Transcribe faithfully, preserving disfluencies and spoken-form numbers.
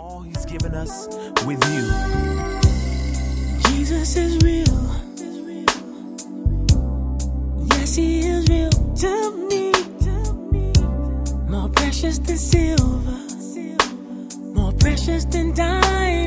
all he's given us with you. Jesus is real. Yes, he is real to me. More precious than silver, more precious than diamonds.